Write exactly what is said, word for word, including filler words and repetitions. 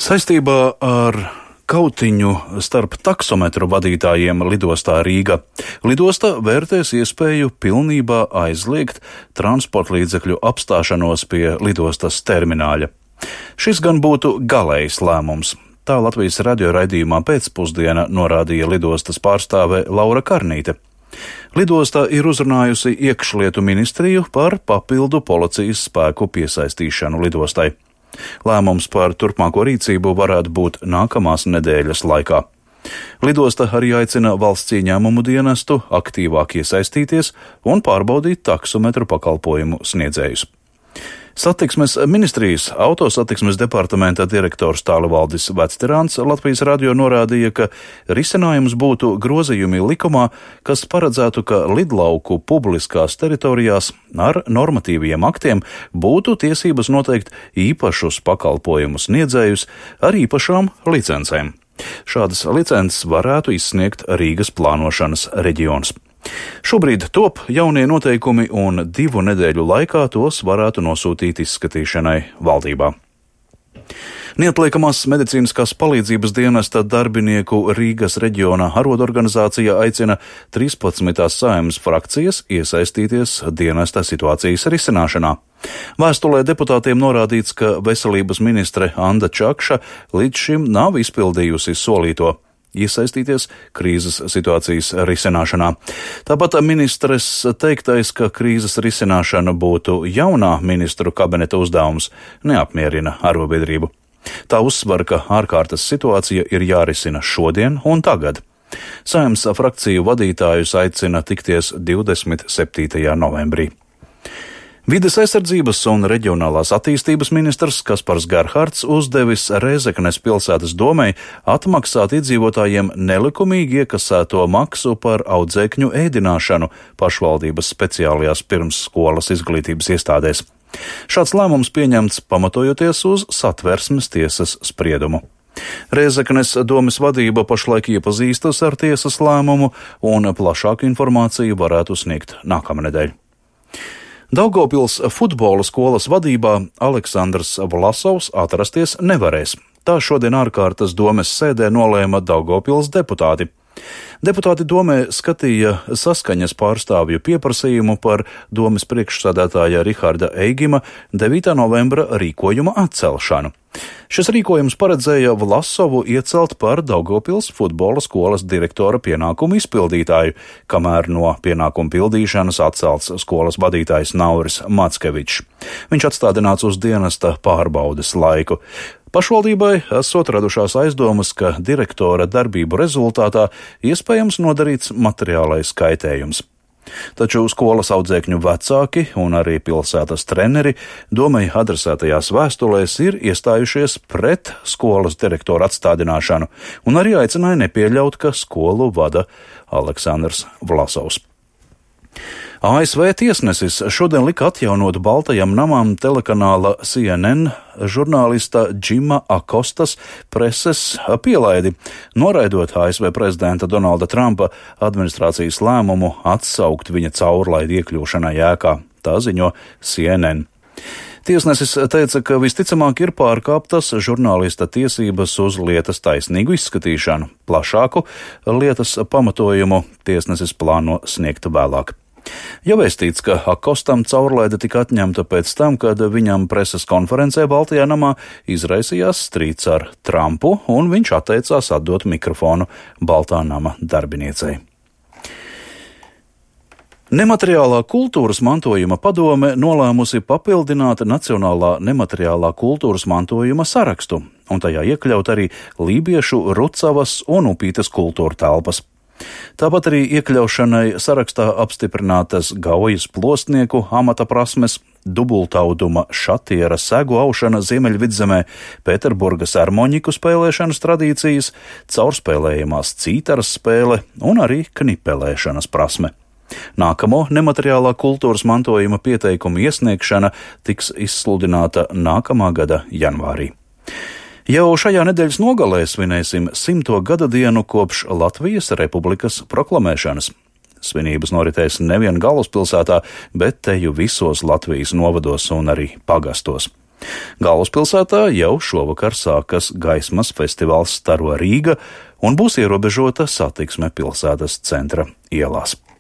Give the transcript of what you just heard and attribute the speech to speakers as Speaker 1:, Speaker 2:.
Speaker 1: Saistībā ar kautiņu starp taksometru vadītājiem lidostā Rīga lidosta vērtēs iespēju pilnībā aizliegt transporta līdzekļu apstāšanos pie lidostas termināļa. Šis gan būtu galējs lēmums. Tā Latvijas radio raidījumā pēcpusdiena norādīja lidostas pārstāve Laura Karnīte. Lidosta ir uzrunājusi iekšlietu ministriju par papildu policijas spēku piesaistīšanu lidostai. Lēmums par turpmāko rīcību varētu būt nākamās nedēļas laikā. Lidosta arī aicina valsts ieņēmumu dienestu aktīvāk iesaistīties un pārbaudīt taksometru pakalpojumu sniedzējus. Satiksmes ministrijas autosatiksmes departamenta direktors Tālvaldis Vecterāns Latvijas radio norādīja, ka risinājums būtu grozījumi likumā, kas paredzētu, ka lidlauku publiskās teritorijās ar normatīviem aktiem būtu tiesības noteikt īpašus pakalpojumu sniedzējus ar īpašām licencēm. Šādas licences varētu izsniegt Rīgas plānošanas reģions. Šobrīd top jaunie noteikumi un divu nedēļu laikā tos varētu nosūtīt izskatīšanai valdībā. Neatliekamās medicīniskās palīdzības dienesta darbinieku Rīgas reģiona arodorganizācija aicina trīspadsmitās Saeimas frakcijas iesaistīties dienesta situācijas risināšanā. Vēstulē deputātiem norādīts, ka veselības ministre Anda Čakša līdz šim nav izpildījusi solīto iesaistīties krīzes situācijas risināšanā. Tāpat ministres teiktais, ka krīzes risināšana būtu jaunā ministru kabineta uzdevums, neapmierina arotbiedrību. Tā uzsver, ka ārkārtas situācija ir jārisina šodien un tagad. Saeimas frakciju vadītājus aicina tikties divdesmit septītajā novembrī. Vides aizsardzības un reģionālās attīstības ministrs Kaspars Gerhards uzdevis Rēzeknes pilsētas domei atmaksāt iedzīvotājiem nelikumīgi iekasēto maksu par audzēkņu ēdināšanu pašvaldības speciālajās pirmsskolas izglītības iestādēs. Šāds lēmums pieņemts pamatojoties uz Satversmes tiesas spriedumu. Rēzeknes domes vadība pašlaik iepazīstas ar tiesas lēmumu un plašāku informāciju varētu sniegt nākamnedēļ. Daugavpils futbola skolas vadībā Aleksandrs Vlasovs atrasties nevarēs. Tā šodien ārkārtas domes sēdē nolēma Daugavpils deputāti. Deputāti domē skatīja saskaņas pārstāvju pieprasījumu par domes priekšsēdētāja Riharda Eigima devītā novembra rīkojuma atcelšanu. Šis rīkojums paredzēja Vlasovu iecelt par Daugavpils futbola skolas direktora pienākumu izpildītāju, kamēr no pienākumu pildīšanas atcelts skolas vadītājs Nauris Mackevičs. Viņš atstādināts uz dienesta pārbaudes laiku. Pašvaldībai esot radušās aizdomas, ka direktora darbību rezultātā iespējams nodarīts materiālais kaitējums. Taču skolas audzēkņu vecāki un arī pilsētas treneri domai adresētajās vēstulēs ir iestājušies pret skolas direktora atstādināšanu un arī aicināja nepieļaut, ka skolu vada Aleksandrs Vlasovs. A S V tiesnesis šodien lika atjaunot Baltajam namam telekanāla C N N žurnālista Džima Akostas preses pielaidi, noraidot A S V prezidenta Donalda Trumpa administrācijas lēmumu atsaukt viņa caurlaidu iekļūšanai ēkā, tā ziņo C N N. Tiesnesis teica, ka visticamāk ir pārkāptas žurnālista tiesības uz lietas taisnīgu izskatīšanu. Plašāku lietas pamatojumu tiesnesis plāno sniegt vēlāk. Jau vēstīts, ka Akostam caurlaide tika atņemta pēc tam, kad viņam preses konferencē Baltajā namā izraisījās strīds ar Trumpu, un viņš atteicās atdot mikrofonu Baltā nama darbiniecei. Nemateriālā kultūras mantojuma padome nolēmusi papildināt Nacionālā nemateriālā kultūras mantojuma sarakstu, un tajā iekļaut arī Lībiešu, Rucavas un Upītes kultūra telpas. Tāpat arī iekļaušanai sarakstā apstiprinātas Gaujas plostnieku amata prasmes, dubultauduma šatiera segu aušana Ziemeļvidzemē, Pēterburgas armoņiku spēlēšanas tradīcijas, caurspēlējamās cītaras spēle un arī knipelēšanas prasme. Nākamo nemateriālā kultūras mantojuma pieteikumu iesniegšana tiks izsludināta nākamā gada janvārī. Jau šajā nedēļas nogalē svinēsim simto gada dienu kopš Latvijas Republikas proklamēšanas. Svinības noritēs nevien galvaspilsētā, bet teju visos Latvijas novados un arī pagastos. Galvaspilsētā jau šovakar sākas gaismas festivāls Staro Rīga un būs ierobežota satiksme pilsētas centra ielās.